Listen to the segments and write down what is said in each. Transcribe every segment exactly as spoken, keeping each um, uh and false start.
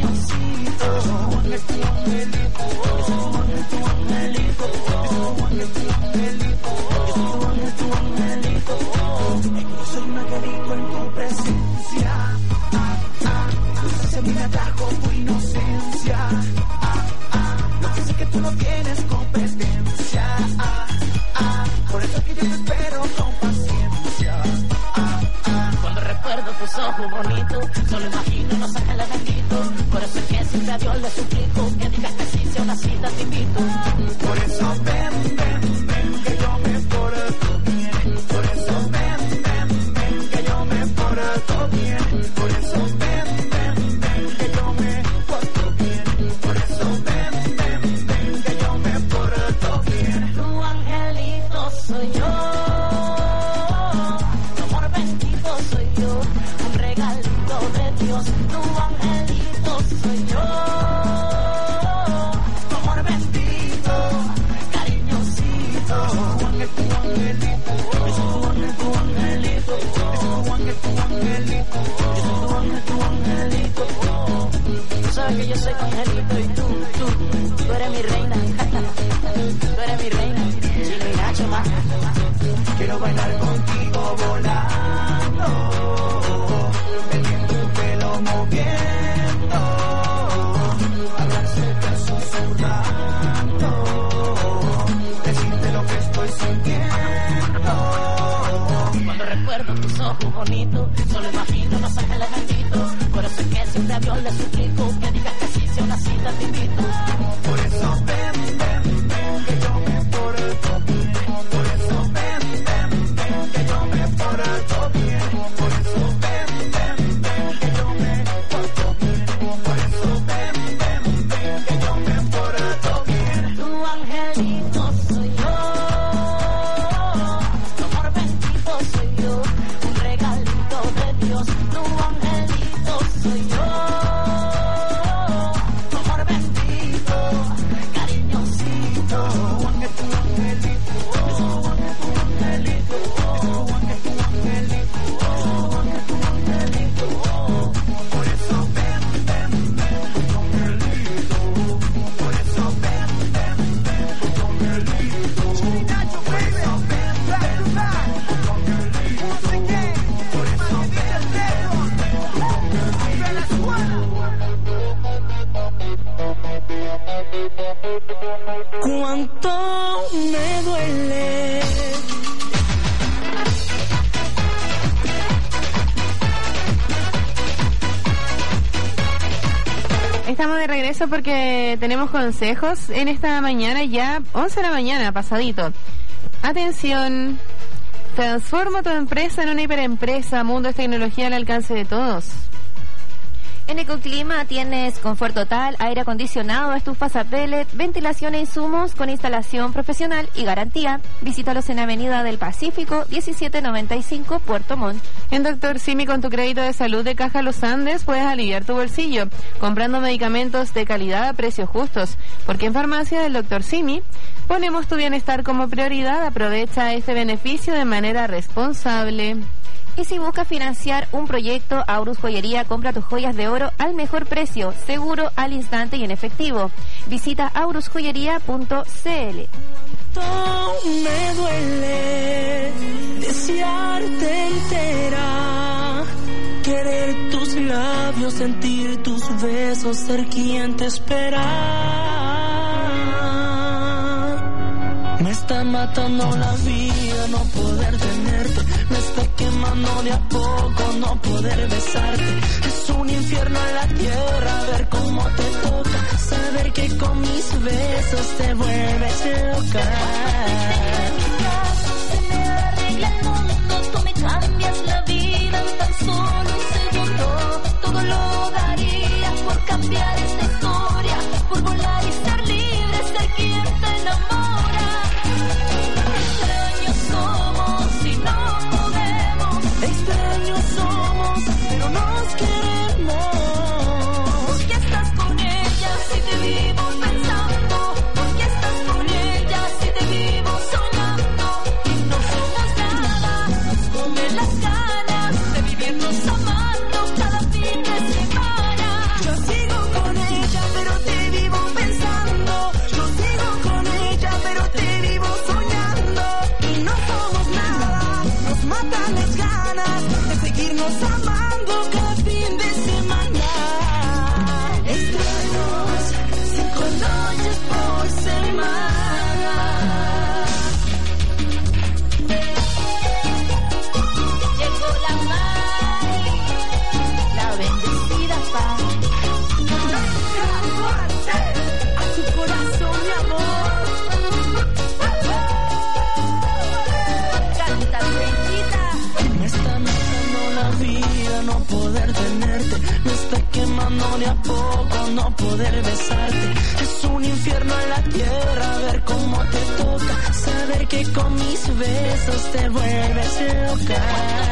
cariñosito, es tu angelito, es tu angelito, es tu angelito, es tu angelito. Yo soy un angelito en tu presencia. Ah, ah, dulce mi atrajo tu inocencia. Ah, ah, lo que sé que tú no tienes competencia. Ah, ah, por eso que yo te espero con paciencia. Ah, ah, cuando recuerdo tus ojos bonitos, solo imagino los ángeles benditos. Por eso es que siempre a Dios le suplico que digas que sí, si a una cita te invito. Por eso ven, ven, ven, que yo me porto bien. Por eso ven, ven, ven, que yo me porto bien. Por eso ven, ven, ven, que yo me porto bien. Por eso ven, ven, ven, que yo me porto bien. Tu angelito soy yo, tu amor bendito soy yo, un regalito de Dios. Tu angelito soy yo, tu amor bendito, cariñosito. Tu ángel, tu angelito, es tu ángel, tu angelito, es tu ángel, tu angelito, es tu ángel, tu angelito. Tú sabes que yo soy tu angelito y tú, tú, tú eres mi reina. Tú eres mi reina, Chino y Nacho más. Quiero bailar contigo volando, el viento tu pelo moviendo, hablarte susurrando, decirte lo que estoy sintiendo. Cuando recuerdo tus ojos bonitos, solo imagino los ángeles benditos. Por eso es que siempre a Dios le suplico que digas que sí, si a una cita te invito. Por eso ven, ven, ven, que yo me porto bien. Por eso ven, ven, ven, que yo me porto bien. Por eso ven, ven, ven, que yo me porto bien. Por eso ven, ven, ven, que yo me porto bien. Tu angelito soy yo, tu amor bendito soy yo, un regalito de Dios. Tu angelito soy yo, tu amor bendito, cariñosito. Tu ángel, tu angelito, es tu ángel, tu angelito, tu ángel, tu angelito, tu ángel, tu angelito. Por eso ven, ven, ven, tu angelito. Por eso ven, ven, ven, tu angelito. Nacho, baby, ven, back to back. Tu angelito. Once again, por eso ven, ven, tu angelito. En la escuela. Cuánto me duele. Estamos de regreso porque tenemos consejos en esta mañana, ya once de la mañana, pasadito. Atención, transforma tu empresa en una hiperempresa. Mundo es tecnología al alcance de todos. En Ecoclima tienes confort total, aire acondicionado, estufas a pellet, ventilación e insumos con instalación profesional y garantía. Visítalos en Avenida del Pacífico, diecisiete noventa y cinco, Puerto Montt. En Doctor Simi, con tu crédito de salud de Caja Los Andes, puedes aliviar tu bolsillo, comprando medicamentos de calidad a precios justos. Porque en Farmacia del Doctor Simi ponemos tu bienestar como prioridad. Aprovecha este beneficio de manera responsable. Y si buscas financiar un proyecto, Aurus Joyería compra tus joyas de oro al mejor precio, seguro, al instante y en efectivo. Visita aurus joyería punto c l. Cuánto me duele desearte entera, querer tus labios, sentir tus besos, ser quien te espera. Me está matando la vida no poder tenerte, me está quemando de a poco no poder besarte. Es un infierno en la tierra ver cómo te toca, saber que con mis besos te vuelves loca. Se me arregla el mundo, tú me cambias la vida en tan solo un segundo. Todo lo daría por cambiar esta historia, por volar y estar libre, ser quien te enamora. Extraños somos y no podemos, extraños somos pero nos queremos. Porque estás con ella si te vivo pensando, porque estás con ella si te vivo a poco no poder besarte. Es un infierno en la tierra ver cómo te toca, saber que con mis besos te vuelves loca.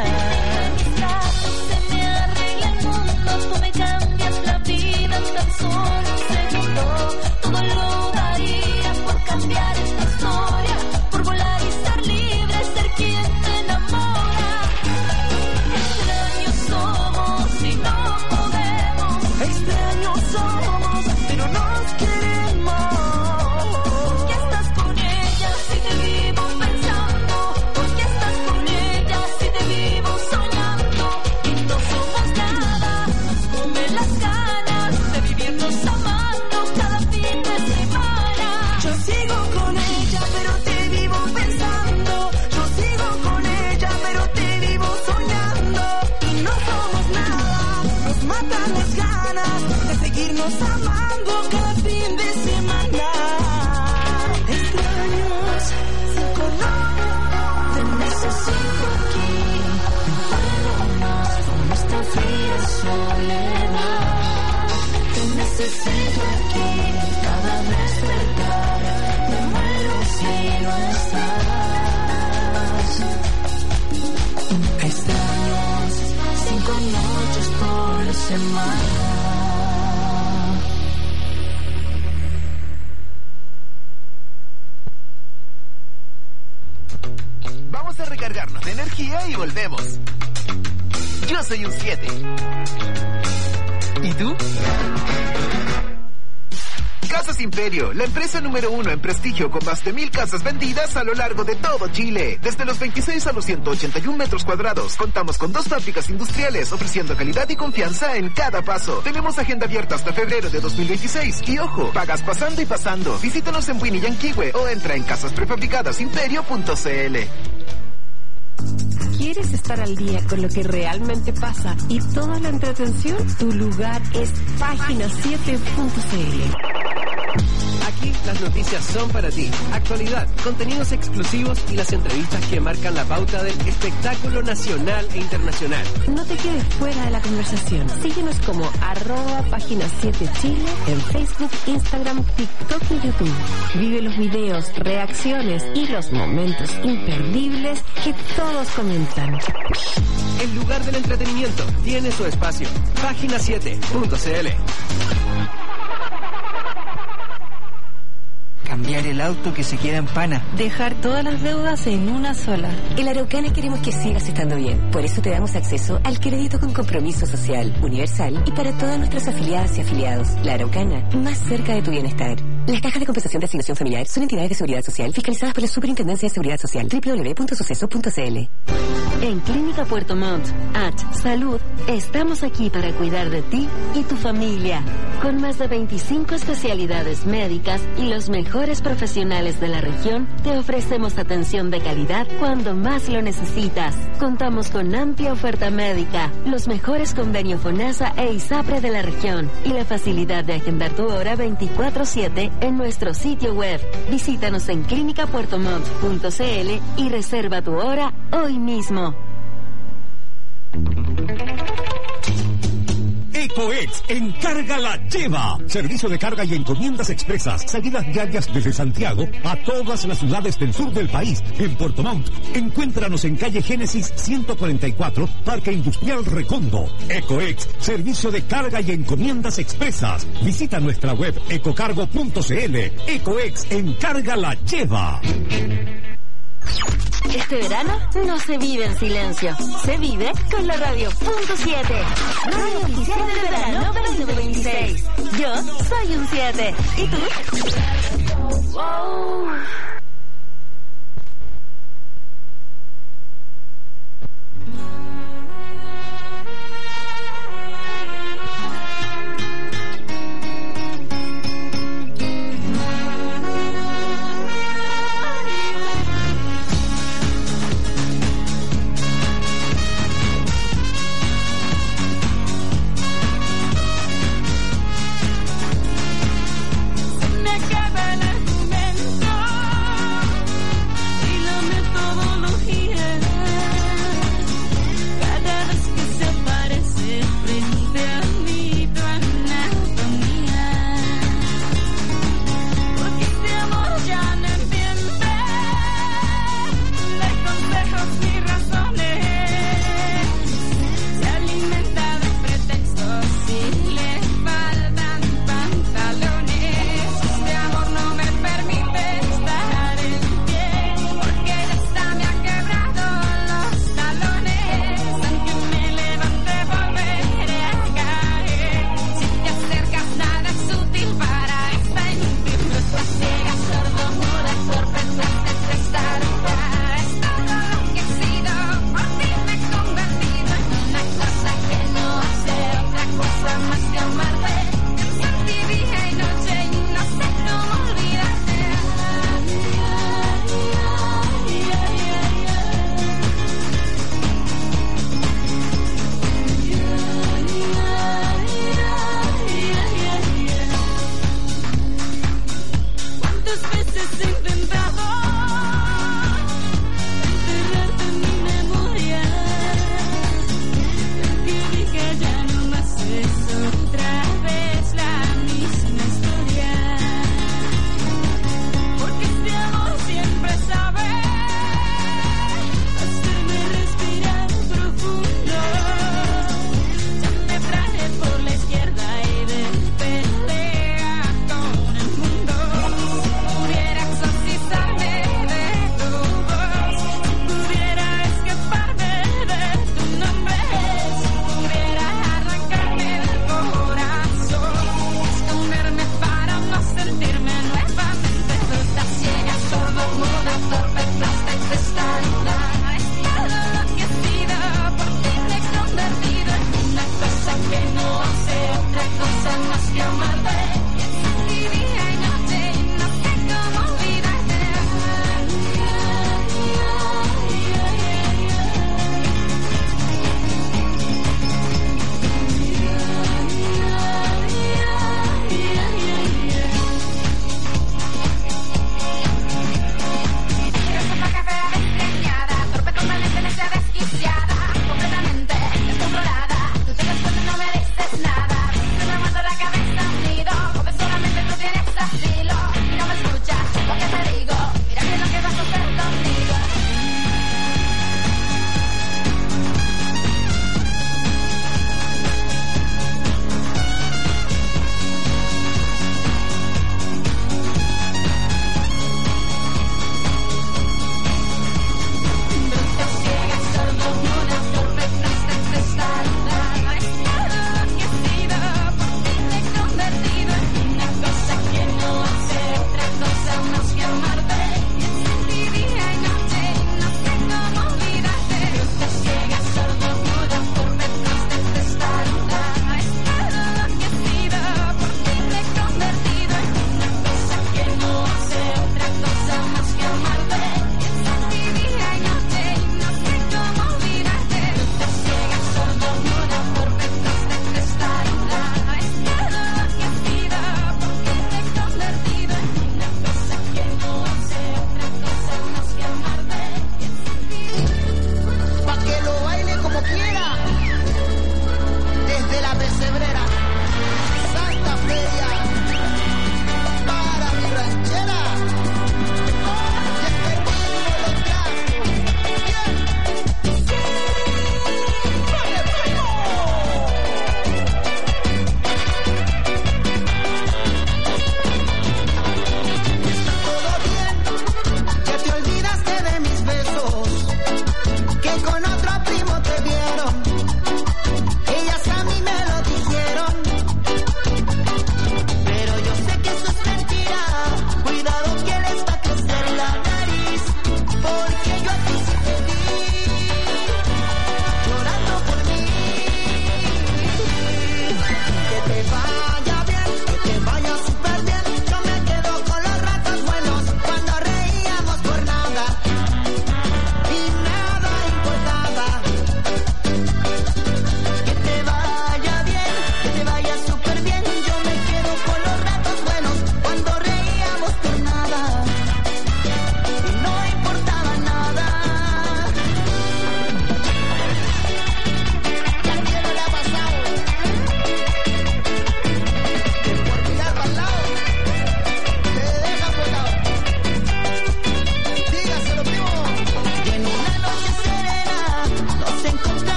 Se me arregla el mundo, tú me cambias la vida en tan solo un segundo. Todo lo daría por cambiar esta historia, por volar y ser libre, ser quien te enamora. Extraños somos y no podemos. Extraños somos, pero nos queremos. ¿Por qué estás con ella si te vivo pensando? ¿Por qué estás con ella si te vivo soñando? Y no somos nada, nos comen las ganas de vivirnos amando cada fin de semana. Yo sigo con ella, pero te vivo pensando. Yo sigo con ella, pero te vivo soñando. Y no somos nada, nos matan las ganas de seguirnos amando cada fin de semana. Extraños, cinco no, te necesito aquí. Vámonos con esta fría soledad. Te necesito aquí, cada despertar. Me muero si no estás. Extraños, cinco noches por semana. Vamos a recargarnos de energía y volvemos. Yo soy un siete. ¿Y tú? Casas Imperio, la empresa número uno en prestigio con más de mil casas vendidas a lo largo de todo Chile. Desde los veintiséis a los ciento ochenta y un metros cuadrados, contamos con dos fábricas industriales ofreciendo calidad y confianza en cada paso. Tenemos agenda abierta hasta febrero de dos mil veintiséis. Y ojo, pagas pasando y pasando. Visítanos en Winnie y Yanquihue o entra en casas prefabricadas imperio punto c l. ¿Quieres estar al día con lo que realmente pasa y toda la entretención? Tu lugar es página siete punto c l. Aquí las noticias son para ti. Actualidad, contenidos exclusivos y las entrevistas que marcan la pauta del espectáculo nacional e internacional. No te quedes fuera de la conversación. Síguenos como arroba página siete Chile en Facebook, Instagram, TikTok y YouTube. Vive los videos, reacciones y los momentos imperdibles que todos comentan. El lugar del entretenimiento tiene su espacio. página siete punto c l. Cambiar el auto que se queda en pana. Dejar todas las deudas en una sola. En Araucana queremos que sigas estando bien. Por eso te damos acceso al crédito con compromiso social, universal y para todas nuestras afiliadas y afiliados. La Araucana, más cerca de tu bienestar. Las cajas de compensación de asignación familiar son entidades de seguridad social fiscalizadas por la Superintendencia de Seguridad Social. doble u doble u doble u punto suceso punto c l. En Clínica Puerto Montt, H Salud, estamos aquí para cuidar de ti y tu familia. Con más de veinticinco especialidades médicas y los mejores profesionales de la región, te ofrecemos atención de calidad cuando más lo necesitas. Contamos con amplia oferta médica, los mejores convenios FONASA e ISAPRE de la región y la facilidad de agendar tu hora veinticuatro siete en nuestro sitio web. Visítanos en clínica puerto montt punto c l y reserva tu hora hoy mismo. EcoEx, encarga la lleva. Servicio de carga y encomiendas expresas. Salidas diarias desde Santiago a todas las ciudades del sur del país. En Puerto Montt, encuéntranos en calle Génesis ciento cuarenta y cuatro, Parque Industrial Recondo. EcoEx, servicio de carga y encomiendas expresas. Visita nuestra web ecocargo punto c l. EcoEx, encarga la lleva. Este verano no se vive en silencio, se vive con la radio punto siete. Radio oficial del verano veinte veintiséis. Yo soy un siete. ¿Y tú? Wow. Me acaba el argumento.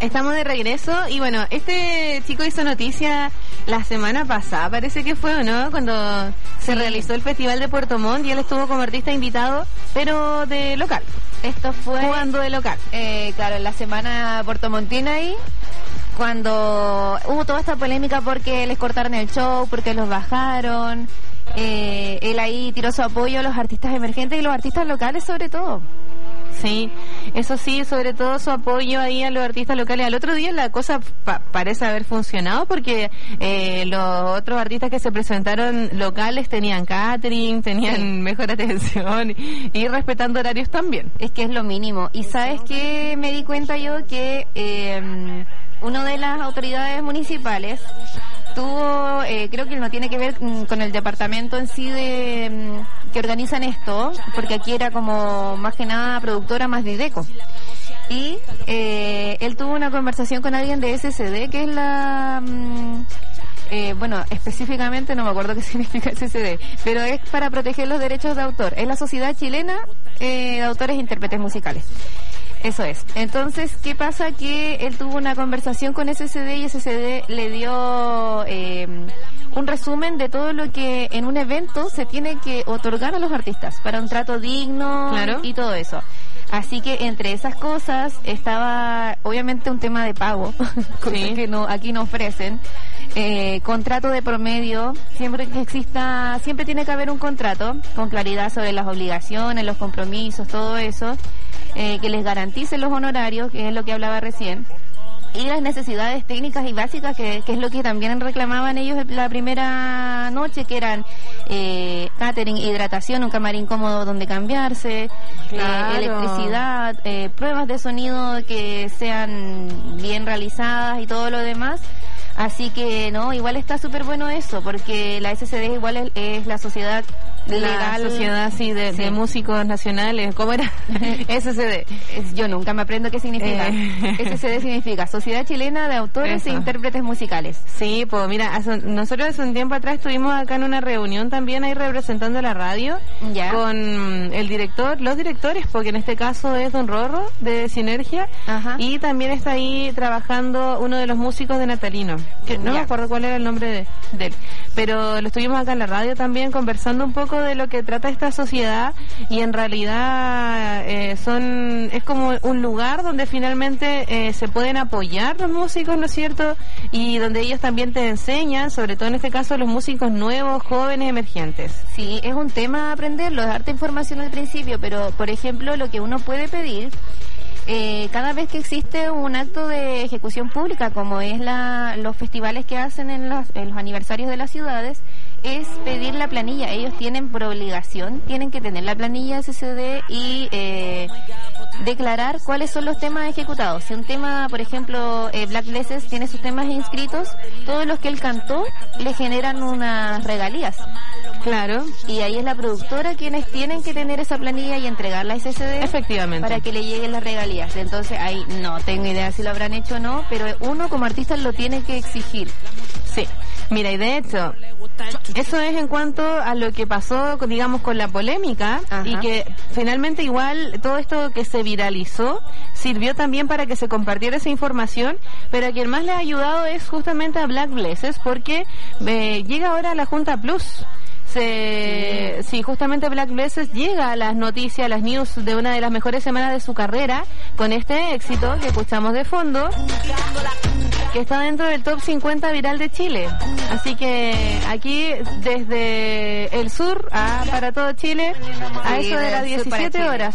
Estamos de regreso y bueno, este chico hizo noticia la semana pasada, parece que fue, ¿o no? Cuando se Sí. realizó el Festival de Puerto Montt y él estuvo como artista invitado, pero de local, Esto fue, jugando de local. eh, claro, en la semana puertomontina ahí, cuando hubo toda esta polémica porque les cortaron el show, porque los bajaron. Eh, él ahí tiró su apoyo a los artistas emergentes y los artistas locales sobre todo. Sí, eso sí, sobre todo su apoyo ahí a los artistas locales. Al otro día la cosa pa- parece haber funcionado porque eh, los otros artistas que se presentaron locales tenían catering, tenían Sí. mejor atención y respetando horarios también. Es que es lo mínimo. Y sabes que me di cuenta yo que eh, una de las autoridades municipales tuvo, eh, creo que no tiene que ver mm, con el departamento en sí de mm, que organizan esto, porque aquí era como más que nada productora más de Ideco. Y eh, él tuvo una conversación con alguien de S C D, que es la... mm, eh, bueno, específicamente no me acuerdo qué significa S C D, pero es para proteger los derechos de autor. Es la Sociedad Chilena eh, de Autores e Intérpretes Musicales. Eso es. Entonces, ¿qué pasa? Que él tuvo una conversación con S C D y S C D le dio eh, un resumen de todo lo que en un evento se tiene que otorgar a los artistas para un trato digno. Claro. Y todo eso. Así que entre esas cosas estaba obviamente un tema de pago, cosa Sí. que no aquí no ofrecen. Eh, contrato de promedio, siempre que exista, siempre tiene que haber un contrato con claridad sobre las obligaciones, los compromisos, todo eso, eh, que les garantice los honorarios, que es lo que hablaba recién, y las necesidades técnicas y básicas, que, que es lo que también reclamaban ellos la primera noche, que eran eh, catering, hidratación, un camarín cómodo donde cambiarse, Claro. eh, electricidad, eh, pruebas de sonido que sean bien realizadas y todo lo demás. Así que, no, igual está súper bueno eso, porque la S C D igual es, es la sociedad La legal. sociedad sí, de, Sí. de músicos nacionales, ¿cómo era? S C D. Es- Yo nunca me aprendo qué significa. Eh. S C D significa Sociedad Chilena de Autores Eso. e Intérpretes Musicales. Sí, pues mira, hace- nosotros hace un tiempo atrás estuvimos acá en una reunión también ahí representando la radio Ya. con el director, los directores, porque en este caso es Don Rorro de Sinergia, Ajá. y también está ahí trabajando uno de los músicos de Natalino, que no Ya. me acuerdo cuál era el nombre de, de él, pero lo estuvimos acá en la radio también conversando un poco de lo que trata esta sociedad, y en realidad eh, son es como un lugar donde finalmente eh, se pueden apoyar los músicos, ¿no es cierto? Y donde ellos también te enseñan, sobre todo en este caso los músicos nuevos, jóvenes, emergentes. Sí, es un tema aprenderlo, darte información al principio, pero por ejemplo lo que uno puede pedir eh, cada vez que existe un acto de ejecución pública, como es la, los festivales que hacen en los, en los aniversarios de las ciudades, es pedir la planilla. Ellos tienen por obligación, tienen que tener la planilla S C D y eh, declarar cuáles son los temas ejecutados. Si un tema, por ejemplo, eh, Black Blesses tiene sus temas inscritos, todos los que él cantó le generan unas regalías. Claro. Y ahí es la productora quienes tienen que tener esa planilla y entregarla a S C D. Efectivamente. Para que le lleguen las regalías. Entonces ahí no tengo idea si lo habrán hecho o no, pero uno como artista lo tiene que exigir. Sí, mira, y de hecho, eso es en cuanto a lo que pasó, con, digamos, con la polémica. Ajá. Y que finalmente igual todo esto que se viralizó sirvió también para que se compartiera esa información, pero a quien más le ha ayudado es justamente a Black Blesses, porque eh, llega ahora la Junta Plus. Se, sí. sí, justamente Black Blesses llega a las noticias, a las news de una de las mejores semanas de su carrera con este éxito que escuchamos de fondo, que está dentro del top cincuenta viral de Chile. Así que aquí desde el sur a, para todo Chile, a Sí, eso de del las sur para diecisiete Chile. horas.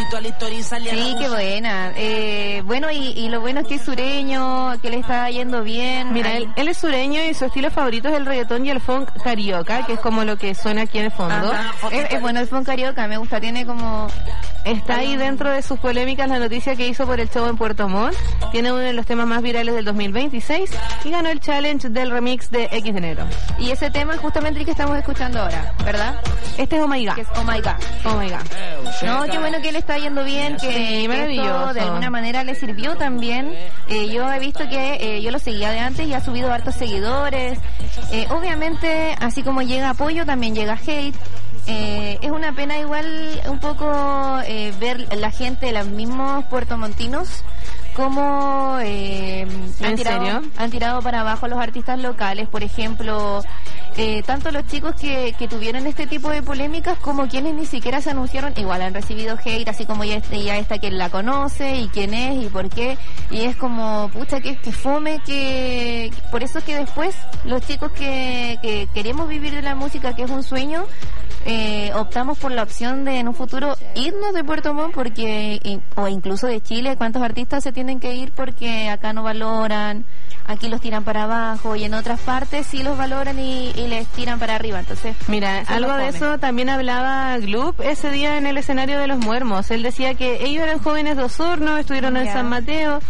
Sí, qué buena. Eh, bueno, y, y lo bueno es que es sureño, que le está yendo bien. Mira, Ahí- él, él es sureño y su estilo favorito es el reggaetón y el funk carioca, que es como lo que suena aquí en el fondo. Ajá. Es, es bueno el funk carioca, me gusta, tiene como... Está ahí dentro de sus polémicas la noticia que hizo por el show en Puerto Montt. Tiene uno de los temas más virales del dos mil veintiséis y ganó el challenge del remix de X de enero. Y ese tema es justamente el que estamos escuchando ahora, ¿verdad? Este es Oh My God. Que es Oh My God. Oh My God. No, qué bueno que le está yendo bien, que, Sí, que maravilloso. esto de alguna manera le sirvió también. Eh, yo he visto que eh, yo lo seguía de antes y ha subido hartos seguidores. Eh, obviamente, así como llega apoyo, también llega hate. Eh, es una pena igual un poco eh, ver la gente, los mismos puertomontinos, cómo eh, han, tirado, serio? han tirado para abajo los artistas locales, por ejemplo, eh, tanto los chicos que, que tuvieron este tipo de polémicas como quienes ni siquiera se anunciaron, igual han recibido hate, así como ya, ya está quien la conoce y quién es y por qué, y es como, pucha, que, que fome, que por eso es que después los chicos que, que queremos vivir de la música, que es un sueño, Eh, optamos por la opción de en un futuro irnos de Puerto Montt porque y, o incluso de Chile. ¿Cuántos artistas se tienen que ir porque acá no valoran, aquí los tiran para abajo, y en otras partes sí los valoran y, y les tiran para arriba? Entonces, mira, algo de eso también hablaba Gloop ese día en el escenario de Los Muermos. Él decía que ellos eran jóvenes de Osorno, estuvieron en Ya. San Mateo,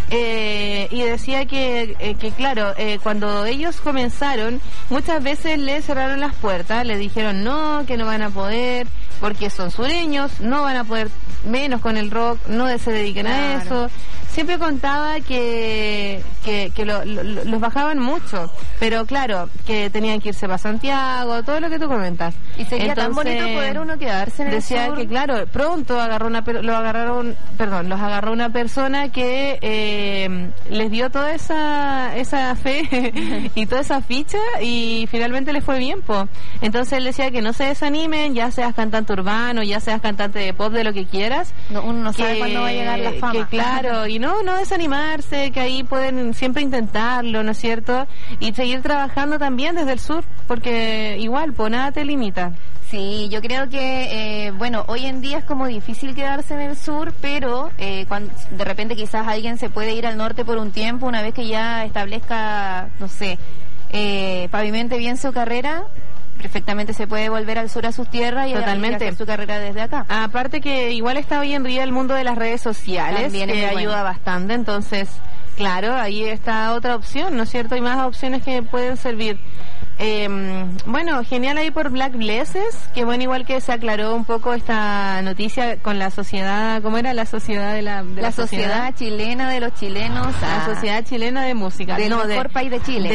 eh, y decía que, eh, que claro, eh, cuando ellos comenzaron, muchas veces le cerraron las puertas, le dijeron no, que no van a poder, porque son sureños, no van a poder, menos con el rock, no se dediquen a Claro. eso. Siempre contaba que, que, que lo, lo- los bajaban mucho, pero claro, que tenían que irse para Santiago, todo lo que tú comentas. y sería tan Entonces, bonito poder uno quedarse en el decía sur. que claro, pronto agarró una per- lo agarraron, perdón, los agarró una persona que eh, les dio toda esa esa fe y toda esa ficha y finalmente les fue bien, po. Entonces él decía que no se desanimen, ya seas cantante urbano, ya seas cantante de pop, de lo que quieras. No, uno no sabe que- cuándo va a llegar la fama. Que claro, y no, no desanimarse, que ahí pueden siempre intentarlo, ¿no es cierto? Y seguir trabajando también desde el sur, porque igual, pues nada te limita. Sí, yo creo que, eh, bueno, hoy en día es como difícil quedarse en el sur, pero eh, cuando de repente quizás alguien se puede ir al norte por un tiempo, una vez que ya establezca, no sé, eh, pavimente bien su carrera, perfectamente se puede volver al sur a sus tierras y a- Totalmente. y hacer su carrera desde acá. Aparte que igual está hoy en día el mundo de las redes sociales, También es que muy ayuda bueno. bastante, entonces, claro, ahí está otra opción, ¿no es cierto? Hay más opciones que pueden servir. Eh, bueno, genial ahí por Black Blesses, que bueno, igual que se aclaró un poco esta noticia con la sociedad, ¿cómo era? La sociedad de la... de La sociedad chilena de los chilenos, La ah, Sociedad Chilena de Música. del no, mejor país de Chile.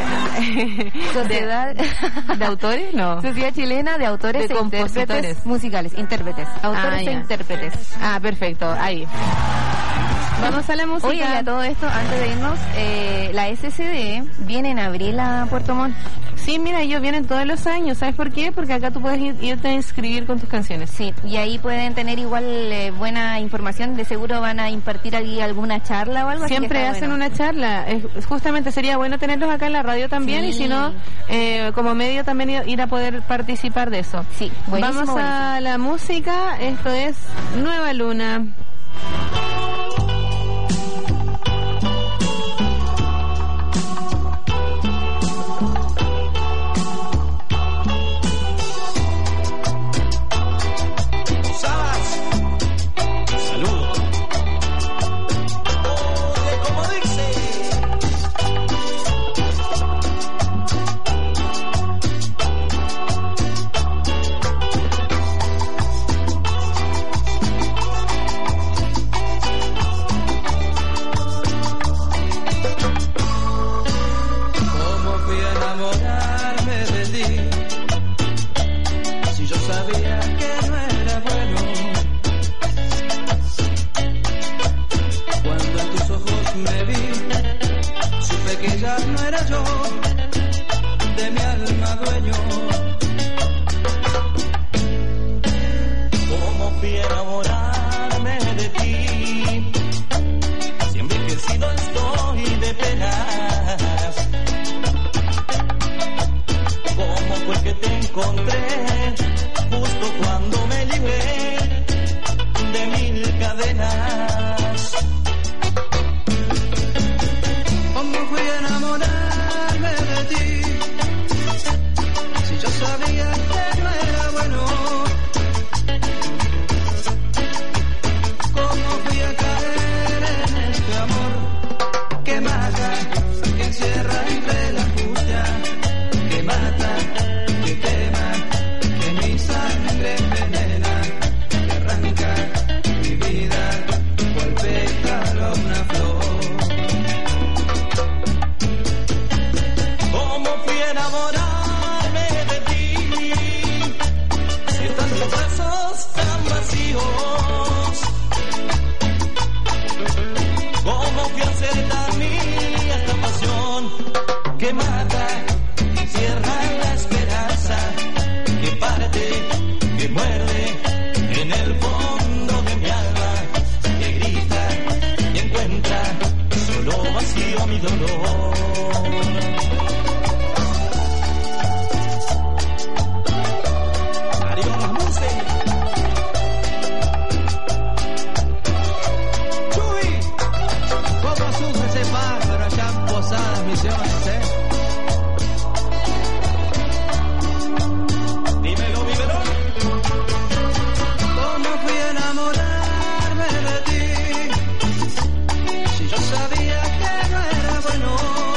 De, Sociedad de, de autores, no. Sociedad Chilena de Autores De e Intérpretes compositores. Musicales, intérpretes, autores Ah, e ya. intérpretes. Ah, perfecto, ahí. Vamos a la música. Oye, y a todo esto, antes de irnos, eh, la S S D viene en abril a Puerto Montt. Sí, mira, ellos vienen todos los años. ¿Sabes por qué? Porque acá tú puedes ir- irte a inscribir con tus canciones. Sí, y ahí pueden tener igual eh, buena información. De seguro van a impartir ahí alguna charla o algo así. Siempre que está hacen bueno. una charla. Es- justamente sería bueno tenerlos acá en la radio también, Sí. y si no, eh, como medio también ir- ir a poder participar de eso. Sí, buenísimo, Vamos a la música. Esto es Nueva Luna. Saludos. Oye, como dice. ¿Cómo fui a enamorarme de ti? Si yo sabía que no era bueno. Cuando en tus ojos me vi, supe que ya no era yo, de mi alma dueño. ¿Cómo fui a enamorarme de ti? Si envejecido estoy de penas. ¿Cómo fue que te encontré justo cuando me libré de mil cadenas? ¿Cómo fui a enamorarme de ti? Si yo sabía que no era bueno. ¿Cómo fui a caer en este amor que mata, que encierra entre la angustia, que mata, que quema, que mi sangre envenena, que arranca mi vida cual pétalo a una flor? ¿Cómo fui a enamorarme de ti? Si están tus brazos tan vacíos. ¿Cómo que mata, que encierra la esperanza, que parte, que muerde en el fondo de mi alma, que grita y encuentra solo vacío mi dolor. Misiones, ¿eh? Dímelo, dímelo. ¿Cómo fui a enamorarme de ti? Si yo sabía que no era bueno.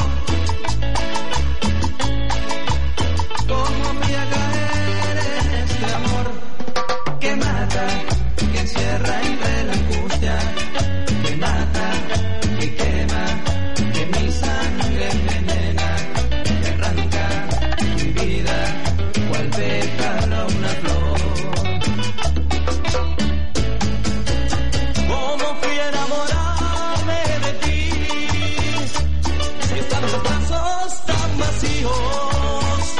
¿Cómo fui a caer en este amor que mata, que encierra entre la angustia, que mata, que quema, que mi sangre envenena, que arranca mi vida, cual pétalo a una flor. ¿Cómo fui a enamorarme de ti? Si están los brazos tan vacíos.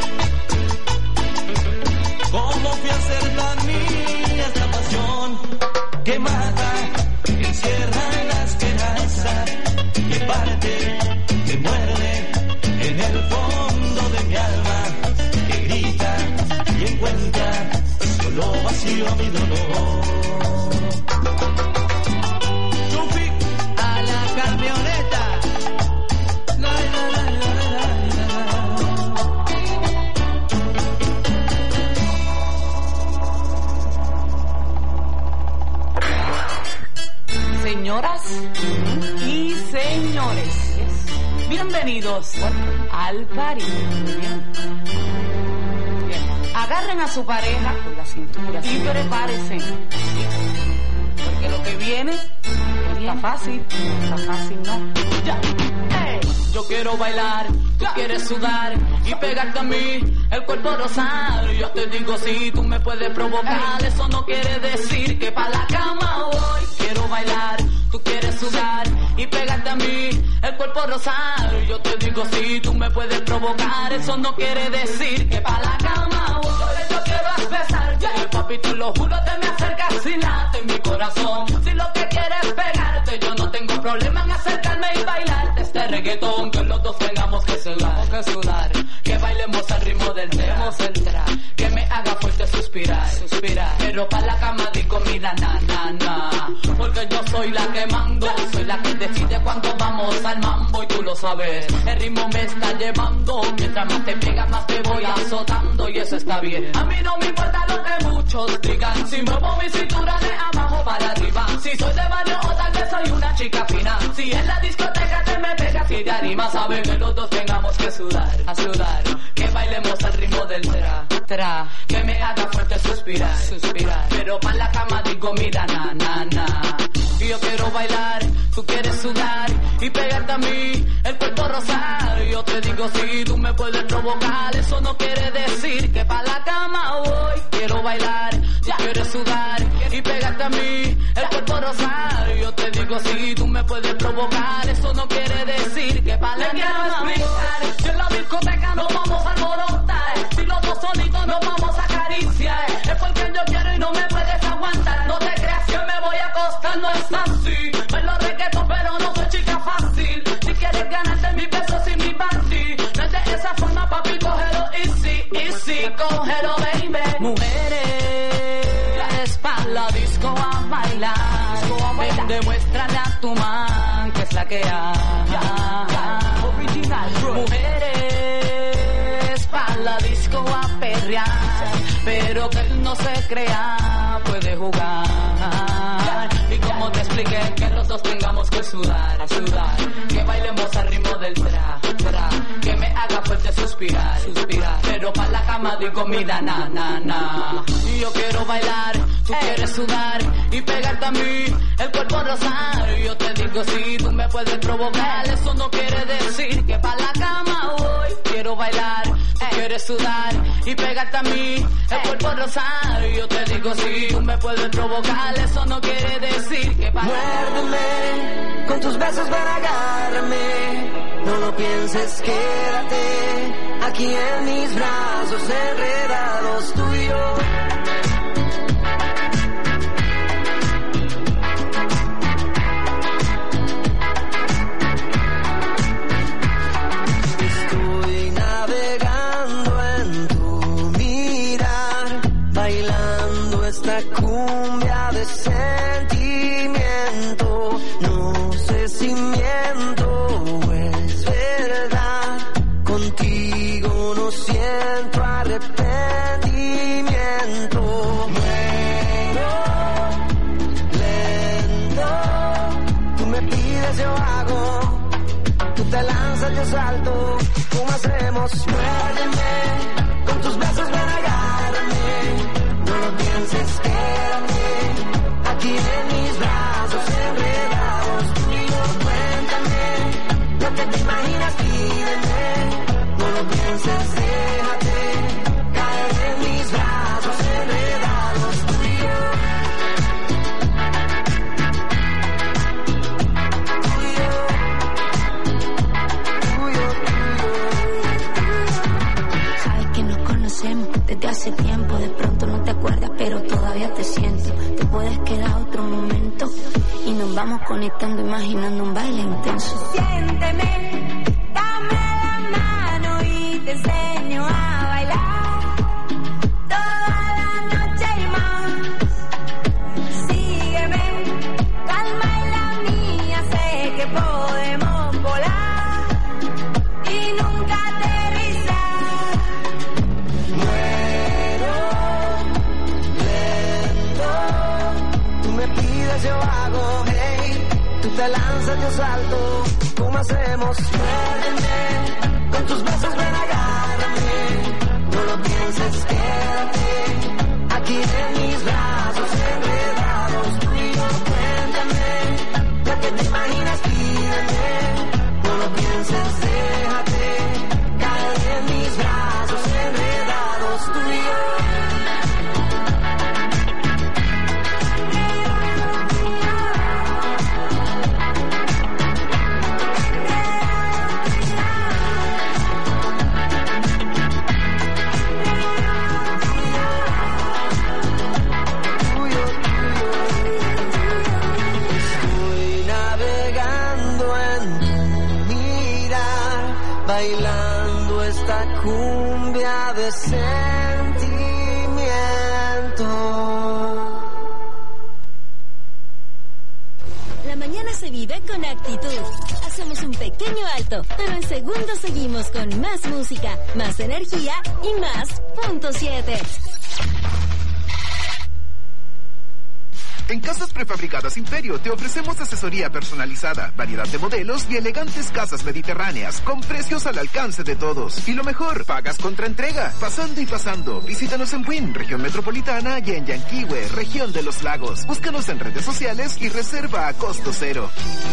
¿Cómo fui a hacer tan mía esta pasión que mata, que encierra la esperanza, que parte, que muerde en el fondo de mi alma, que grita y encuentra solo vacío mi dolor. Yupi. A la camioneta. La, la, la, la, Señoras y señores, bienvenidos al party. Bien. Bien. Agarren a su pareja con la cintura y prepárense, porque lo que viene no está fácil, no está fácil, no. Ya. Hey. Yo quiero bailar, tú quieres sudar y pegarte a mí el cuerpo rosado. Yo te digo si tú me puedes provocar, eso no quiere decir que pa' la cama voy. Quiero bailar, tú quieres sudar y pegarte a mí el cuerpo rosado. Yo te digo si tú me puedes provocar, eso no quiere decir que pa' la cama voy. Yo quiero expresar, yeah. Papi, te lo juro, te me acercas y late en mi corazón. Si lo que quieres es pegarte, yo no tengo problema en acercarme y bailarte este reggaetón, que los dos tengamos que sudar, que sudar, que bailemos al ritmo del tema, que me haga fuerte suspirar, suspirar, pero pa' la cama di comida, na, na, na, porque yo soy la que mando, soy la que decide cuando vamos al mambo y tú lo sabes, el ritmo me está llevando, mientras más te pegas más te voy azotando y eso está bien, a mí no me importa lo que muchos digan, si muevo mi cintura de abajo para arriba, si soy de barrio o tal vez soy una chica fina, si en la discoteca te me pegas y te animas, sabe que los dos tengamos que sudar, a sudar, que bailemos al ritmo del tra, tra, que me haga fuerte suspirar, suspirar, pero pa' la cama digo mira na, na, na, y yo quiero bailar, tú quieres sudar y pegarte a mí el cuerpo rosado, yo te digo si tú me puedes provocar, eso no quiere decir que pa' la cama voy, quiero bailar, tú quieres sudar y pegarte a mí el cuerpo rosado, yo te digo si tú me puedes provocar, eso no quiere decir que pa' la cama voy, si en la discoteca nos vamos a alborotar, si los dos solitos nos vamos a acariciar, es porque yo quiero y no me puedes aguantar, no te creas que me voy a acostar, no es así, bailo reggaetón pero no soy chica fácil, si quieres ganarte mis besos y mi panty, no es de esa forma papi, cógelo easy, easy, cógelo baby, mujeres pa' la disco a bailar, ven demuéstrale a tu man que es la que hay, mujeres pa' la disco a perrear, pero que él no se crea, puede jugar, y como te expliqué, que los dos tengamos que sudar, sudar, que bailemos al ritmo del tra, tra, que me haga fuerte suspirar, suspirar, pero pa' la cama digo mira na, na, na, y yo quiero bailar, tú quieres sudar y pegarte a mí el cuerpo rosado, y yo te digo si tú me puedes provocar, eso no quiere decir que pa' la cama voy, quiero bailar, tú quieres sudar y pegarte a mí el cuerpo por rozar. Yo te digo si tú me puedes provocar, eso no quiere decir que para... Muérdeme, con tus besos ven, agárrame. No lo pienses, quédate aquí en mis brazos enredados tú y yo. Estoy navegando en tu mirar, bailando esta cumbia de sentimiento. No sé si miento o es verdad, contigo no siento arrepentimiento. Muero lento, tú me pides, yo hago, tú te lanzas, yo salto, ¿cómo hacemos? Muérdeme, con tus besos ven, agárrame, no lo pienses, quédate aquí en mis brazos enredados tú y yo. Cuéntame lo que te imaginas, pídeme, no lo pienses, déjate caer en mis brazos enredados tú y yo. Tú y yo, tú y yo, tú y yo. Sabes que nos conocemos desde hace tiempo, de pronto no te acuerdas, pero todavía te siento. Te puedes quedar otro momento y nos vamos conectando, imaginando un baile intenso. Siénteme, dame la mano y te enseño a bailar toda la noche y más. Sígueme, calma y la mía, sé que podemos volar y nunca aterrizar. Muero lento, tú me pides, yo hago, hey, tú te lanzas, yo salto, ¿cómo hacemos? Muérdeme, con tus besos ven, agárrame, no lo pienses, quédate aquí en mis brazos enredados tú y yo. Cuéntame lo que te imaginas, pídeme, no lo pienses, déjate caer en mis brazos enredados tú y yo. Estoy navegando en tu mirar, bailando esta cumbia de sentimiento. La mañana se vive con actitud. Hacemos un pequeño alto, pero en segundos seguimos con más música, más energía y más punto siete. En Casas Prefabricadas Imperio te ofrecemos asesoría personalizada, variedad de modelos y elegantes casas mediterráneas con precios al alcance de todos. Y lo mejor, pagas contra entrega. Pasando y pasando, visítanos en Buin, región metropolitana, y en Yanquihue, región de los lagos. Búscanos en redes sociales y reserva a costo cero.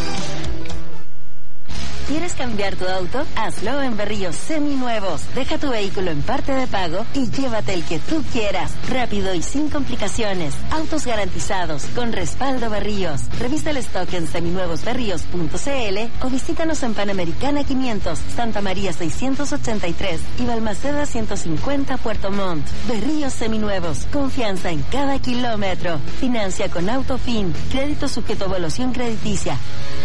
¿Quieres cambiar tu auto? Hazlo en Berríos Seminuevos. Deja tu vehículo en parte de pago y llévate el que tú quieras. Rápido y sin complicaciones. Autos garantizados con respaldo Berríos. Revisa el stock en seminuevosberríos punto c l o visítanos en Panamericana quinientos, Santa María seiscientos ochenta y tres y Balmaceda ciento cincuenta, Puerto Montt. Berríos Seminuevos. Confianza en cada kilómetro. Financia con Autofin. Crédito sujeto a evaluación crediticia.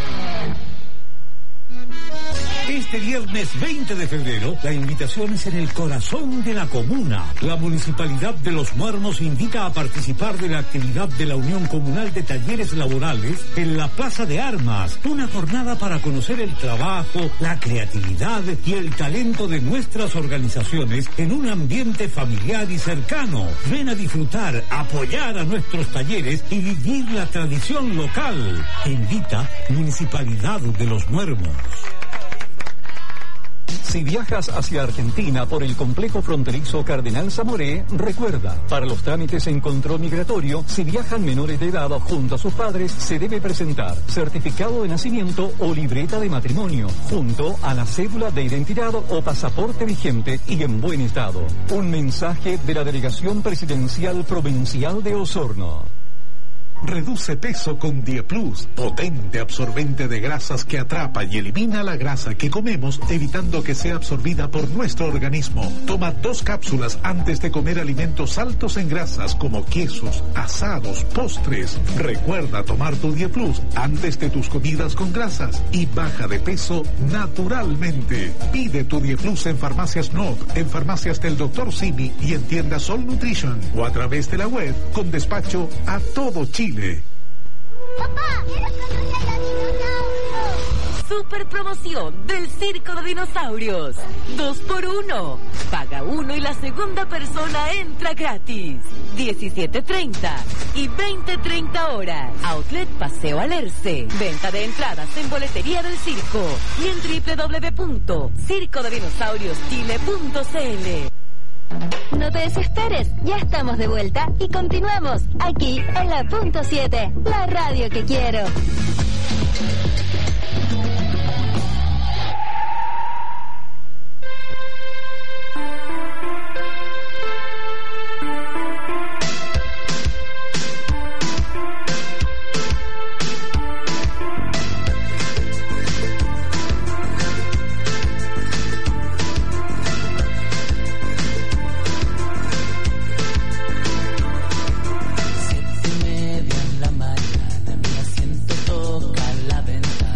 Este viernes veinte de febrero, la invitación es en el corazón de la comuna. La Municipalidad de Los Muermos invita a participar de la actividad de la Unión Comunal de Talleres Laborales en la Plaza de Armas. Una jornada para conocer el trabajo, la creatividad y el talento de nuestras organizaciones en un ambiente familiar y cercano. Ven a disfrutar, apoyar a nuestros talleres y vivir la tradición local. Invita Municipalidad de Los Muermos. Si viajas hacia Argentina por el complejo fronterizo Cardenal Zamoré, recuerda, para los trámites en control migratorio, si viajan menores de edad junto a sus padres, se debe presentar certificado de nacimiento o libreta de matrimonio, junto a la cédula de identidad o pasaporte vigente y en buen estado. Un mensaje de la Delegación Presidencial Provincial de Osorno. Reduce peso con Dieplus, potente absorbente de grasas que atrapa y elimina la grasa que comemos, evitando que sea absorbida por nuestro organismo. Toma dos cápsulas antes de comer alimentos altos en grasas como quesos, asados, postres. Recuerda tomar tu Dieplus antes de tus comidas con grasas y baja de peso naturalmente. Pide tu Dieplus en Farmacias N O V, en Farmacias del doctor Simi y en tiendas All Nutrition o a través de la web con despacho a todo Chile. Papá, quiero conocer a dinosaurios. Super promoción del Circo de Dinosaurios. Dos por uno. Paga uno y la segunda persona entra gratis. diecisiete treinta y veinte treinta horas. Outlet Paseo Alerce. Venta de entradas en boletería del circo y en doble u doble u doble u punto circo de dinosaurios chile punto c l. No te desesperes, ya estamos de vuelta y continuamos aquí en la punto siete, la radio que quiero. Siete y media en la mañana, mi asiento toca la ventana.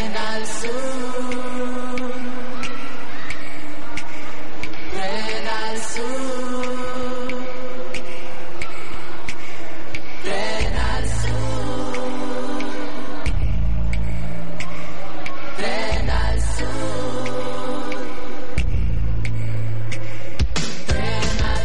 Tren al sur, tren al sur, tren al sur, tren al sur, tren al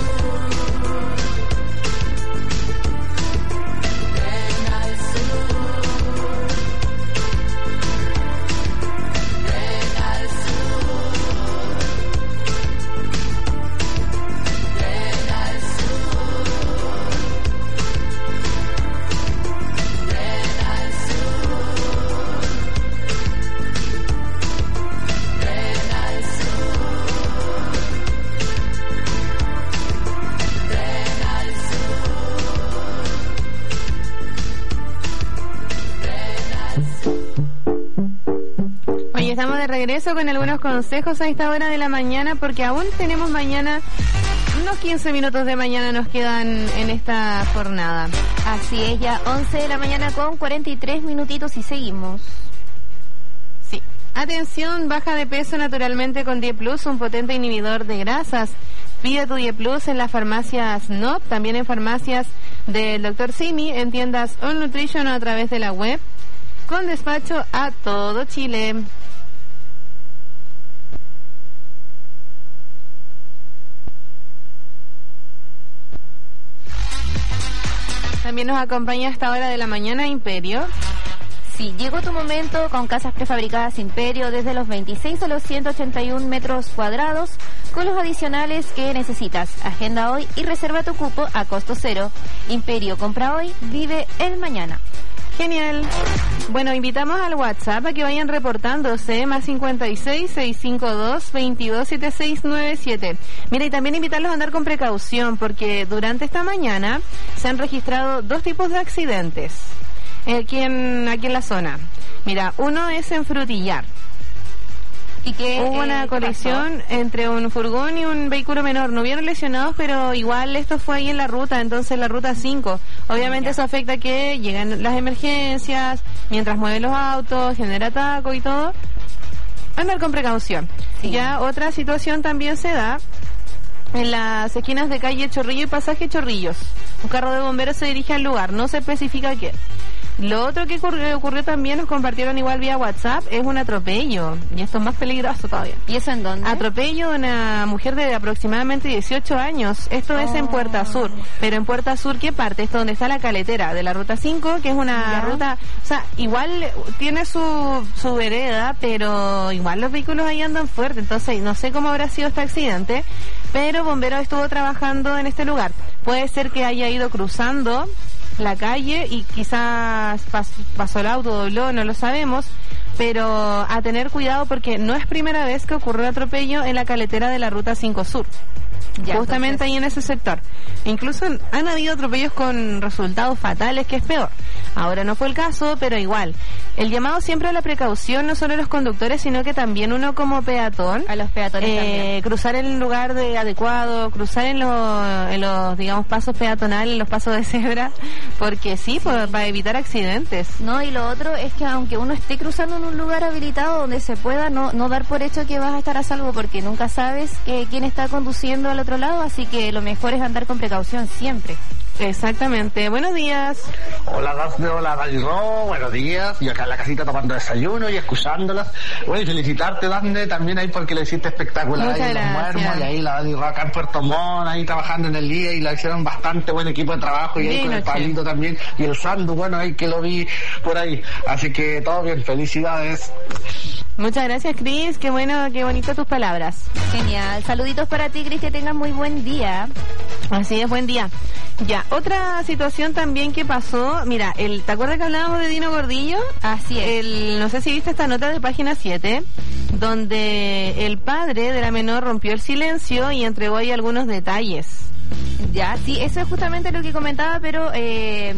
Estamos de regreso con algunos consejos a esta hora de la mañana, porque aún tenemos mañana, unos quince minutos de mañana nos quedan en esta jornada. Así es, ya once de la mañana con cuarenta y tres minutitos y seguimos. Sí. Atención, baja de peso naturalmente con D I E Plus, un potente inhibidor de grasas. Pide tu D I E Plus en las farmacias N O P, también en farmacias del doctor Simi, en tiendas All Nutrition o a través de la web, con despacho a todo Chile. También nos acompaña a esta hora de la mañana Imperio. Sí, llegó tu momento con casas prefabricadas Imperio desde los veintiséis a los ciento ochenta y uno metros cuadrados, con los adicionales que necesitas. Agenda hoy y reserva tu cupo a costo cero. Imperio, compra hoy, vive el mañana. Genial. Bueno, invitamos al WhatsApp a que vayan reportándose, más cincuenta y seis, seiscientos cincuenta y dos, veintidós setenta y seis noventa y siete. Mira, y también invitarlos a andar con precaución, porque durante esta mañana se han registrado dos tipos de accidentes aquí en, aquí en la zona. Mira, uno es en Frutillar. ¿Y qué, Hubo una eh, colisión entre un furgón y un vehículo menor. No hubieron lesionados, pero igual esto fue ahí en la ruta, entonces la ruta cinco. Obviamente eso afecta a que llegan las emergencias, mientras mueven los autos, genera taco y todo. Andar con precaución. Sí. Ya otra situación también se da en las esquinas de calle Chorrillo y pasaje Chorrillos. Un carro de bomberos se dirige al lugar, no se especifica qué. Lo otro que ocurrió, ocurrió también, nos compartieron igual vía WhatsApp, es un atropello. Y esto es más peligroso todavía. ¿Y eso en dónde? Atropello de una mujer de aproximadamente dieciocho años. Esto oh. es en Puerta Sur. Pero en Puerta Sur, ¿qué parte? Esto donde está la caletera de la ruta cinco, que es una ¿Ya? ruta... O sea, igual tiene su, su vereda, pero igual los vehículos ahí andan fuerte. Entonces, no sé cómo habrá sido este accidente, pero Bomberos estuvo trabajando en este lugar. Puede ser que haya ido cruzando la calle y quizás pas, pasó el auto, dobló, no lo sabemos, pero a tener cuidado porque no es primera vez que ocurre un atropello en la caletera de la ruta cinco Sur. Ya, justamente entonces... ahí en ese sector. Incluso han habido atropellos con resultados fatales, que es peor. Ahora no fue el caso, pero igual. El llamado siempre a la precaución, no solo a los conductores, sino que también uno como peatón. A los peatones eh, también. Cruzar en el lugar de adecuado, cruzar en los, en los, digamos, pasos peatonales, en los pasos de cebra, porque sí, sí. Pues, para evitar accidentes. No, y lo otro es que aunque uno esté cruzando en un lugar habilitado donde se pueda, no, no dar por hecho que vas a estar a salvo, porque nunca sabes eh, quién está conduciendo al otro lado, así que lo mejor es andar con precaución siempre. Exactamente. Buenos días. Hola, Dafne, hola, Dani Ro, buenos días. Y acá en la casita tomando desayuno y escuchándolas. Bueno, y felicitarte, Dafne, también ahí porque lo hiciste espectacular. Muchas ahí en Los Muermos, y ahí la Dani Ro acá en Puerto Montt, ahí trabajando en el día, y la hicieron bastante buen equipo de trabajo. Y ahí bien, con el Pablito también, y el Sandu, bueno, ahí que lo vi por ahí. Así que todo bien, felicidades. Muchas gracias, Cris, qué bueno, qué bonito tus palabras. Genial, saluditos para ti, Cris, que tengas muy buen día. Así es, buen día. Ya, otra situación también que pasó, mira, el, ¿te acuerdas que hablábamos de Dino Gordillo? Así es. El, no sé si viste esta nota de página siete, donde el padre de la menor rompió el silencio y entregó ahí algunos detalles. Ya, sí, eso es justamente lo que comentaba, pero... Eh...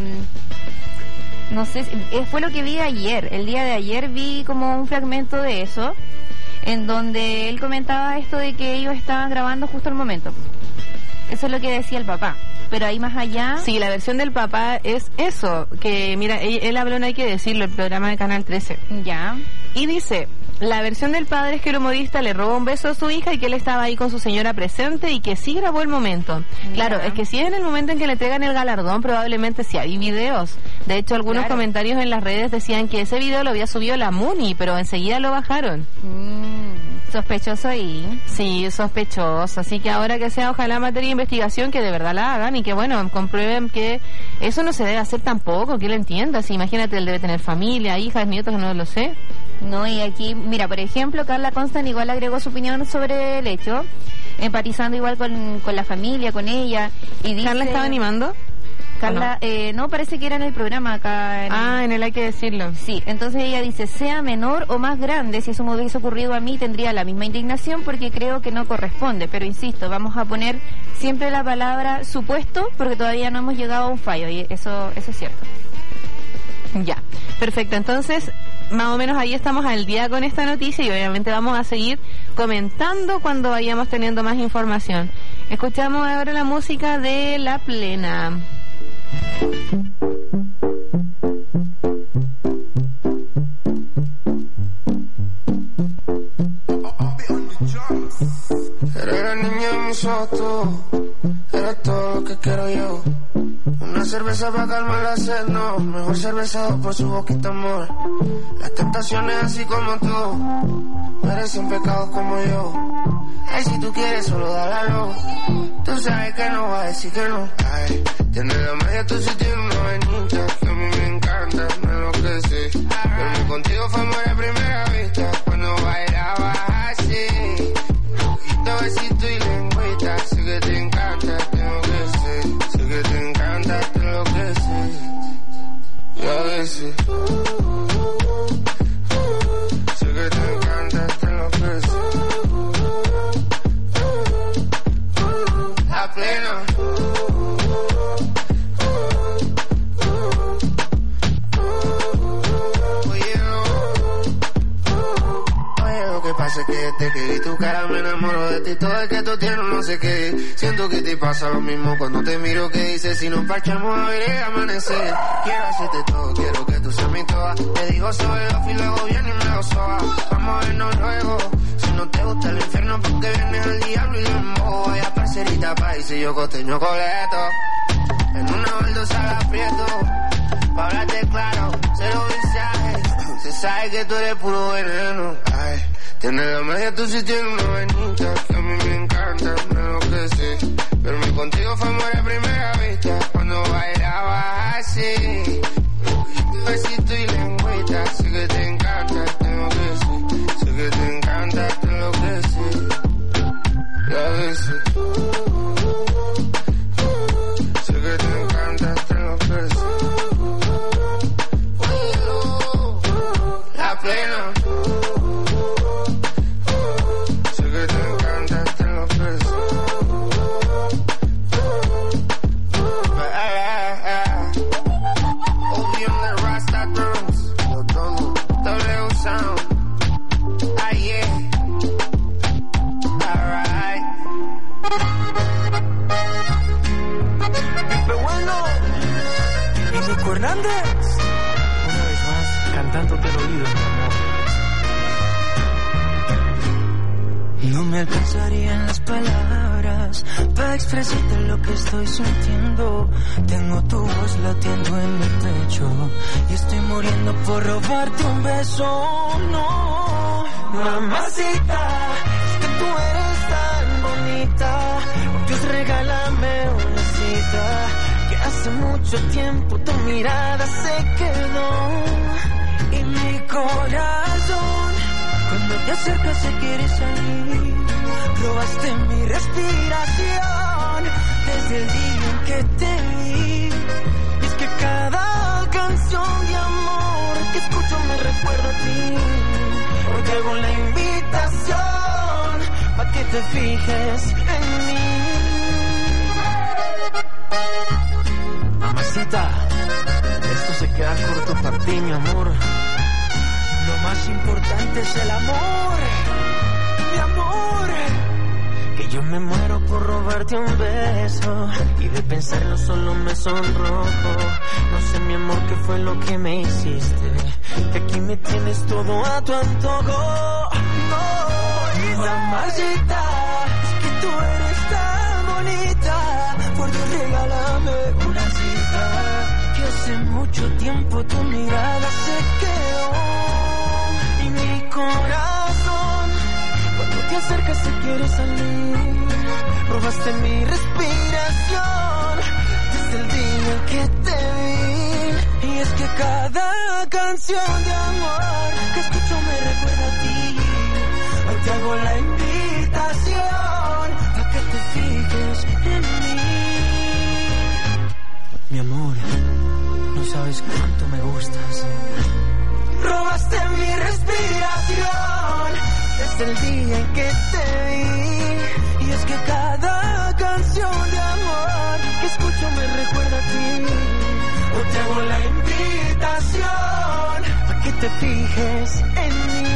No sé, fue lo que vi ayer. El día de ayer vi como un fragmento de eso, en donde él comentaba esto de que ellos estaban grabando justo al momento. Eso es lo que decía el papá. pero ahí más allá... Sí, la versión del papá es eso, que mira, él, él habló, no hay que decirlo, el programa de Canal trece. Ya. Y dice... La versión del padre es que el humorista le robó un beso a su hija y que él estaba ahí con su señora presente y que sí grabó el momento. Mira. Claro, es que si es en el momento en que le entregan el galardón, probablemente sí hay videos. De hecho, algunos claro. comentarios en las redes decían que ese video lo había subido la Muni, pero enseguida lo bajaron. Mm, sospechoso ahí. Sí, sospechoso. Así que ahora que sea ojalá materia de investigación, que de verdad la hagan y que, bueno, comprueben que eso no se debe hacer tampoco, que él entienda. Si imagínate, él debe tener familia, hijas, nietos, no lo sé. No, y aquí, mira, por ejemplo, Carla Constant igual agregó su opinión sobre el hecho, empatizando igual con, con la familia, con ella. Y dice, ¿Carla estaba animando? Carla, no? Eh, no, parece que era en el programa acá. En ah, en el Hay que decirlo. Sí, entonces ella dice, sea menor o más grande, si eso me hubiese ocurrido a mí, tendría la misma indignación porque creo que no corresponde. Pero insisto, vamos a poner siempre la palabra supuesto porque todavía no hemos llegado a un fallo y eso, eso es cierto. Ya, perfecto. Entonces, más o menos ahí estamos al día con esta noticia y obviamente vamos a seguir comentando cuando vayamos teniendo más información. Escuchamos ahora la música de La Plena. Eres la niña de mis ojos, eres todo lo que quiero yo. Una cerveza para calmar la sed, no. Mejor cerveza por su boquita, amor. Las tentaciones así como tú merecen pecados como yo. Ay, si tú quieres solo dale luz. Tú sabes que no va a decir que no. Ay, tienes la magia, tú sí tienes una vainita que a mí me encanta, me enloquece. Dormir contigo fue amor a primera vista cuando bailabas así. Poquito besito y lengüita, sé que te encanta, tengo que ser. Sé que te encanta, te enloquece. Y a veces sé que te encanta, te enloquece. La Plena. Pasa que desde que vi tu cara me enamoro de ti. Todo es que tú tienes no sé qué. Siento que te pasa lo mismo cuando te miro. Que dices si nos parchamos a ver el amanecer. Quiero hacerte todo, quiero que tú seas mi toda. Te digo soy off y luego viene y me lo soba. Vamos a vernos luego. Si no te gusta el infierno porque vienes al diablo y lo embobo. Vaya parcerita país y yo costeño coleto. En una baldosa la aprieto. Pa' hablarte claro, cero mensajes. Se sabe que tú eres puro veneno. Ay. Tienes la magia, tú sí tienes una vainita que a mí me encanta, me enloquece. Pero mi contigo fue amor a primera vista cuando bailabas así. Besito y lengüita, sé que te encanta, te enloquece. Sé que te encanta, te enloquece. Y a veces sé que te encanta, te enloquece. La Plena. Hernández, una vez más cantándote el oído, mi amor. No me alcanzarían las palabras para expresarte lo que estoy sintiendo. Tengo tu voz latiendo en mi pecho y estoy muriendo por robarte un beso. No, mamacita, es que tú eres tan bonita. Por Dios, regálame una cita. Hace mucho tiempo tu mirada se quedó y mi corazón cuando te acercas se quiere salir. Robaste mi respiración desde el día en que te vi. Y es que cada canción de amor que escucho me recuerda a ti. Hoy te hago la invitación para que te fijes en mí. Mamacita, esto se queda corto para ti, mi amor. Lo más importante es el amor, mi amor. que yo me muero por robarte un beso y de pensarlo solo me sonrojo. No sé mi amor qué fue lo que me hiciste, que aquí me tienes todo a tu antojo. No, mamacita, es que tú eres tan bonita, por Dios regálame una cita, que hace mucho tiempo tu mirada se quedó y mi corazón, cuando te acercas se quiere salir, robaste mi respiración desde el día que te vi, y es que cada canción de amor que escucho me recuerda a ti. Hoy te hago la invitación para que te fijes en mí. Mi amor, no sabes cuánto me gustas. Robaste mi respiración desde el día en que te vi, y es que cada canción de amor que escucho me recuerda a ti. Hoy te hago la invitación para que te fijes en mí,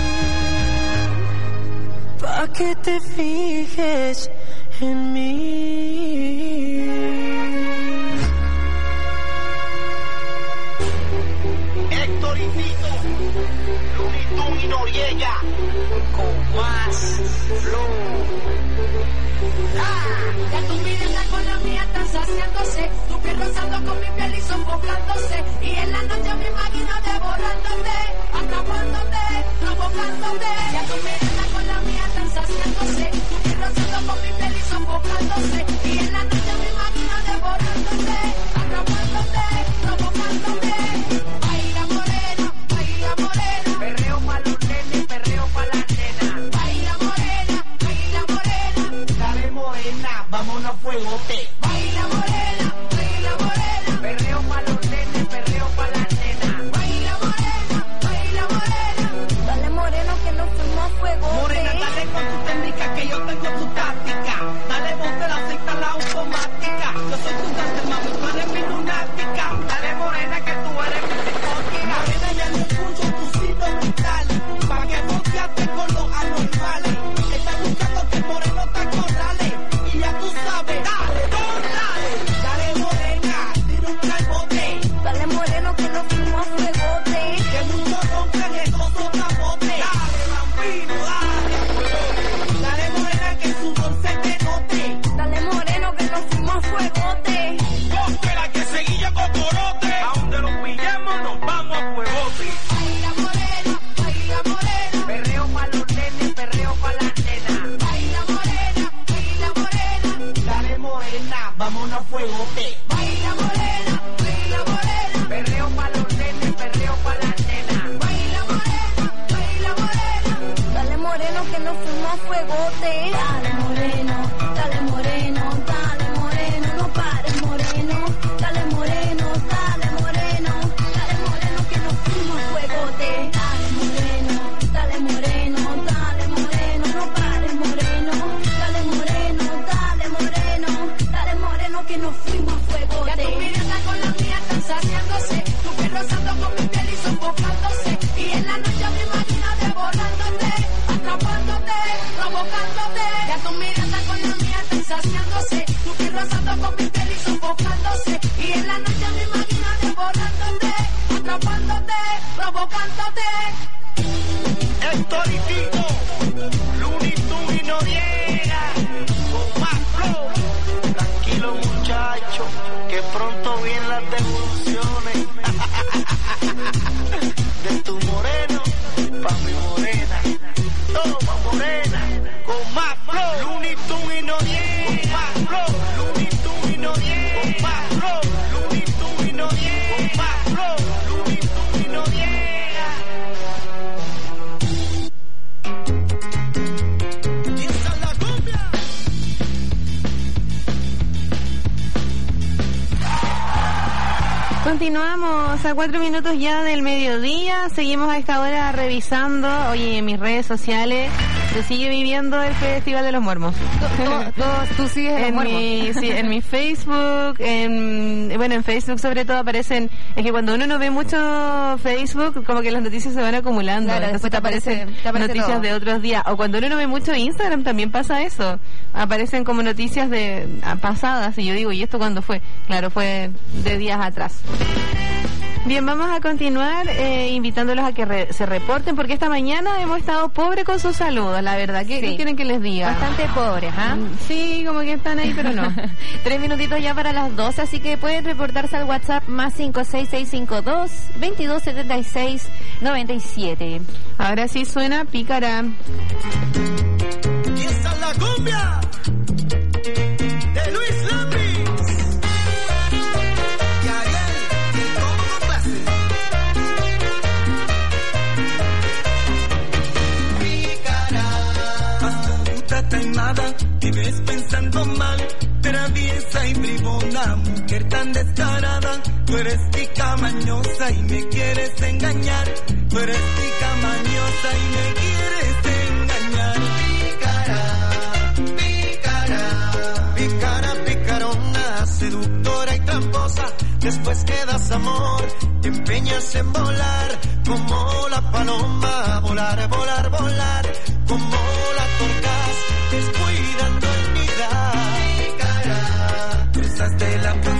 para que te fijes en mí. Héctor y Tito, Looney Tunes y Noriega, con más flow. Ah, ya tu mirada con la mía están saciándose, tu piel rozando con mi piel y sofocándose, y en la noche me imagino devorándote, atrapándote, provocándote. Ya tu mirada con la mía están saciándose, tu piel rozando con mi piel y sofocándose, y en la noche me imagino devorándote, atrapándote, provocándote. Baila morena, baila morena, perreo pa' los nenes, perreo pa' las nenas. Baila morena, baila morena, dale morena, vámonos a fuegote. baila morena, baila morena, Perreo pa' los nenes, perreo pa' las nenas. baila morena, baila morena. Dale moreno que nos fuimos a fuego. Morena, dale con tu técnica que yo tengo tu táctica. Dale voz de la secta, la automática. Yo soy tu cáncer, mami, tú eres mi lunática. Dale morena que tú eres mi psicótica. Morena, ya no escucho tu signo vital, pa' que volteaste con los anormales. Estás buscando que el moreno te acorrale, y ya tú sabes, dale, don, dale. Dale morena, tira un calbote. Dale moreno que nos fuimos a fuegote. Que mucho roncan el oso capote. Dale bambino, dale a fuego. Dale morena que su sudor se te note. Dale moreno que nos fuimos a fuegote. Espera que seguilla cocorote. A donde los pillemos nos vamos a fuegote. Baila morena, baila morena, Perreo pa' los nenes, perreo pa' las nenas. baila morena, baila morena, Dale morena, vámonos a fuegote. baila morena, baila morena, Perreo pa' los nenes, perreo pa' las nenas. baila morena, baila morena. Dale moreno que nos fuimos a fuegote. Dale moreno, dale moreno, dale moreno, no pares moreno. Dale moreno, dale moreno, dale moreno que nos fuimos a fuegote. Dale moreno, dale moreno, dale moreno, no pares moreno. Dale moreno, dale moreno, dale moreno que nos fuimos a Ya fuegote. tu mirada con la mía están saciándose, tu piel rozando con mi piel y sofocándose, y en la noche me imagino devorándote, atrapándote, provocándote. Ya tu mirada con la mía están saciándose, tu piel rozando con mi piel y sofocándose, y en la noche me imagino devorándote, atrapándote, provocándote. Héctor y Tito, Looney Tunes y Noriega, con más flow. Tranquilo muchacho, que pronto vienen las devoluciones. De tu moreno pa' mi morena. Toma morena, con más flow. Looney Tunes y Noriega, con más flow. Looney Tunes y Noriega, con más flow. Looney Tunes y Noriega, con más flow. Looney Tunes y Noriega. Y esa es la cumbia. Continuamos a cuatro minutos ya del mediodía. Seguimos a esta hora revisando, oye, en mis redes sociales Se sigue viviendo el Festival de los Mormos. ¿Tú sigues en, en los mi, sí, en mi Facebook, en, bueno, en Facebook sobre todo aparecen, es que cuando uno no ve mucho Facebook, como que las noticias se van acumulando. Claro, entonces después te aparece, te aparece noticias todo. de otros días. O cuando uno no ve mucho Instagram también pasa eso. Aparecen como noticias de pasadas y yo digo, ¿y esto cuándo fue? Claro, fue de días atrás. Bien, vamos a continuar eh, invitándolos a que re- se reporten porque esta mañana hemos estado pobres con sus saludos, la verdad. ¿Qué, Sí. ¿qué quieren que les diga? Bastante pobres, ¿ah? Sí, como que están ahí, pero no. Tres minutitos ya para las doce, así que pueden reportarse al WhatsApp más cinco seis seis cinco dos, veintidós setenta y seis noventa y siete. Ahora sí suena Pícara. Y esta es la cumbia de Luis Lambis. Y Ariel, y todo con clase. Pícara. Astuta, taimada, vives pensando mal. Traviesa y bribona, mujer tan descarada. Tú eres tica mañosa y me quieres engañar. Tú eres tica mañosa y me quieres engañar. Pícara, pícara, picarona, seductora y tramposa. Después que das amor, te empeñas en volar como la paloma. Volar, volar, volar como la torcas, descuidando el nidar. Pícara, cruzaste la